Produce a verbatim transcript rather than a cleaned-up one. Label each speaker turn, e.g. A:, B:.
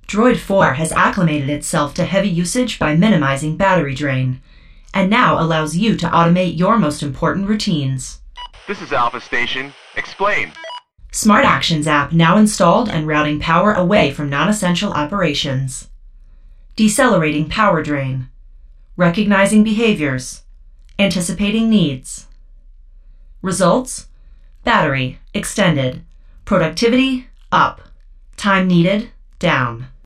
A: Droid four has acclimated itself to heavy usage by minimizing battery drain, and now allows you to automate your most important routines.
B: This is Alpha Station. Explain.
A: Smart Actions app now installed and routing power away from non-essential operations. Decelerating power drain. Recognizing behaviors. Anticipating needs. Results: battery extended, productivity up, time needed down.